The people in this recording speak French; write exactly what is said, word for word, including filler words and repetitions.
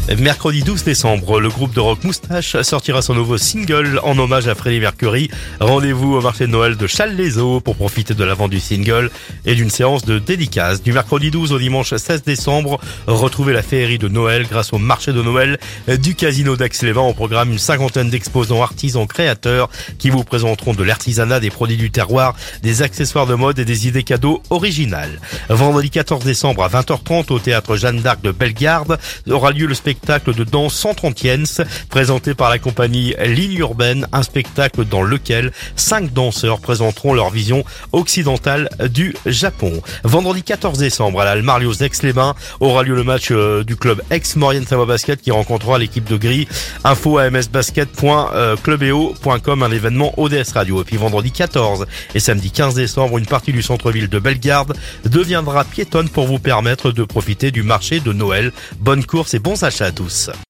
Mercredi douze décembre, le groupe de rock Moustache sortira son nouveau single en hommage à Freddie Mercury. Rendez-vous au marché de Noël de Challes-les-Eaux pour profiter de la vente du single et d'une séance de dédicaces. Du mercredi douze au dimanche seize décembre, retrouvez la féerie de Noël grâce au marché de Noël du Casino d'Aix-les-Bains. Au programme, une cinquantaine d'exposants artisans créateurs qui vous présenteront de l'artisanat, des produits du terroir, des accessoires de mode et des idées cadeaux originales. Vendredi quatorze décembre à vingt heures trente au théâtre Jeanne d'Arc de Bellegarde aura lieu le spectacle de danse cent trentième présenté par la compagnie Ligne Urbaine, un spectacle dans lequel cinq danseurs présenteront leur vision occidentale du Japon. Vendredi quatorze décembre à la Marlios d'Aix-les-Bains aura lieu le match du club Aix-Maurienne Savoie Basket qui rencontrera l'équipe de Gris. Info a m s basket point clubeo point com, un événement O D S Radio. Et puis vendredi quatorze et samedi quinze décembre, une partie du centre-ville de Bellegarde deviendra piétonne pour vous permettre de profiter du marché de Noël. Bonne course et bons achats à tous.